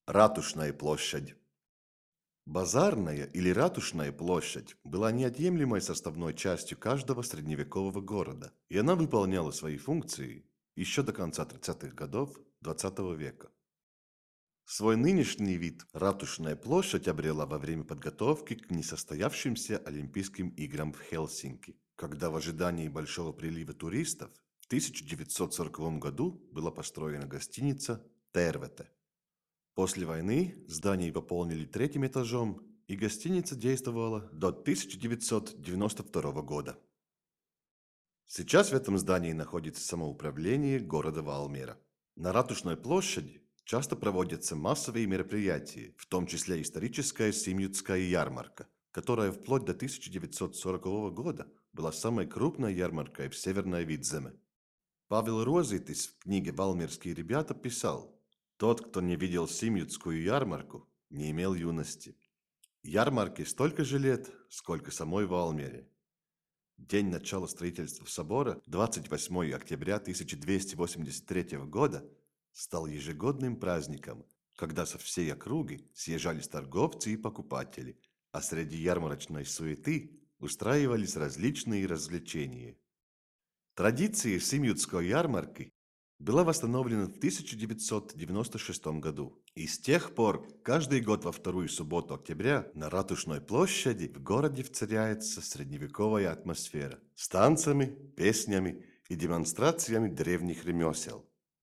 Ратушная площадь. Базарная или ратушная площадь была неотъемлемой составной частью каждого средневекового города, и она выполняла свои функции еще до конца 30-х годов XX века. Свой нынешний вид ратушная площадь обрела во время подготовки к несостоявшимся Олимпийским играм в Хельсинки, когда в ожидании большого прилива туристов в 1940 году была построена гостиница «Тервете». После войны здание пополнили третьим этажом, и гостиница действовала до 1992 года. Сейчас в этом здании находится самоуправление города Валмера. На Ратушной площади часто проводятся массовые мероприятия, в том числе историческая Симьютская ярмарка, которая вплоть до 1940 года была самой крупной ярмаркой в Северной Видземе. Павел Розитис в книге «Валмерские ребята» писал: «Тот, кто не видел Симьютскую ярмарку, не имел юности. Ярмарке столько же лет, сколько самой Валмере. День начала строительства собора, 28 октября 1283 года, стал ежегодным праздником, когда со всей округи съезжались торговцы и покупатели, а среди ярмарочной суеты устраивались различные развлечения. Традиция Симьютской ярмарки была восстановлена в 1996 году. И с тех пор каждый год во вторую субботу октября на Ратушной площади в городе воцаряется средневековая атмосфера с танцами, песнями и демонстрациями древних ремесел.